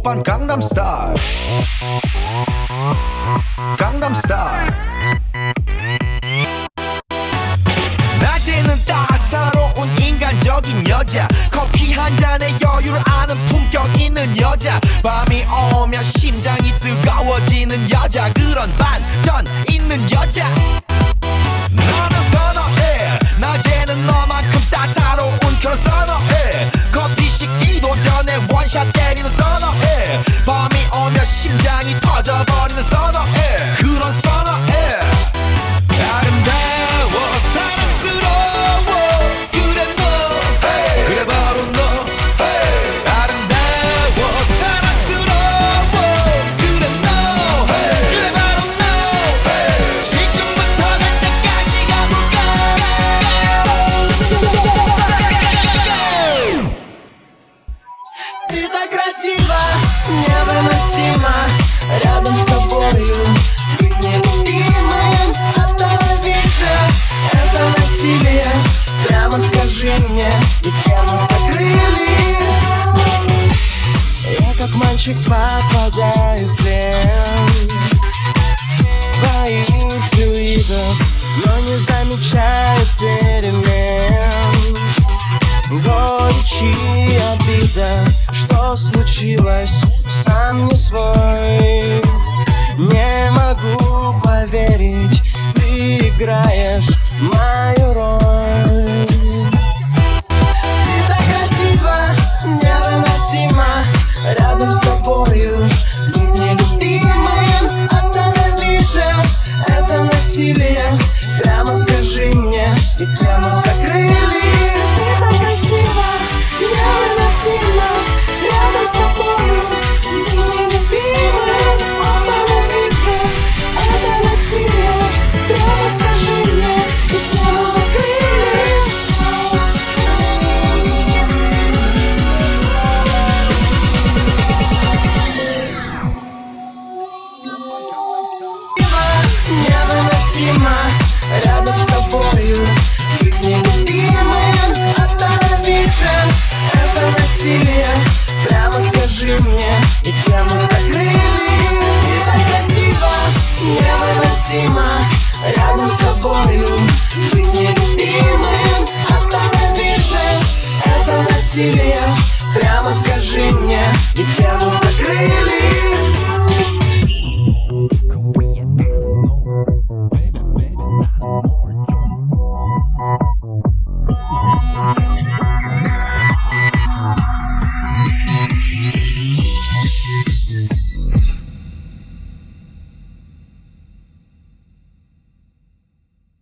오빤 강남스타일 강남스타일 낮에는 따사로운 인간적인 여자 커피 한 잔에 여유를 아는 품격 있는 여자 밤이 오면 심장이 뜨거워지는 여자 그런 반전 있는 여자 너는 선호해 낮에는 너만큼 따사로운 그런 선호해 커피 식기도 전에 원샷 때리는 선호해 밤이 오면 심장이 터져버리는 선호해 그런 선호해 아름다워 사랑스러워 그래 너 hey. 그래 바로 너 hey. 아름다워 사랑스러워 그래 너 hey. 그래 바로 너 hey. 지금부터 갈 때까지 가볼까 Ты так красива, невыносима. Рядом с тобою быть нелюбимым. Остановить же это насилие. Прямо скажи мне, ведь тему закрыли. Я как мальчик попадаю в плен твоих флюидов, но не замечаю перемен. Горечь и обида, что случилось, сам не свой. Не могу поверить, ты играешь мою роль. Ты так красива, невыносима. Рядом с тобою быть нелюбимым. Останови же это насилие. Прямо скажи мне, ведь тему закрыли. Невыносимо, рядом с тобою быть нелюбимым. Останови же это насилие. Прямо скажи мне, ведь тему закрыли. Невыносимо, рядом с тобою быть нелюбимым. Останови же это насилие. Прямо скажи мне, ведь тему закрыли. Ты так красива, невыносимо. Рядом с тобою быть нелюбимым. Останови же это насилие.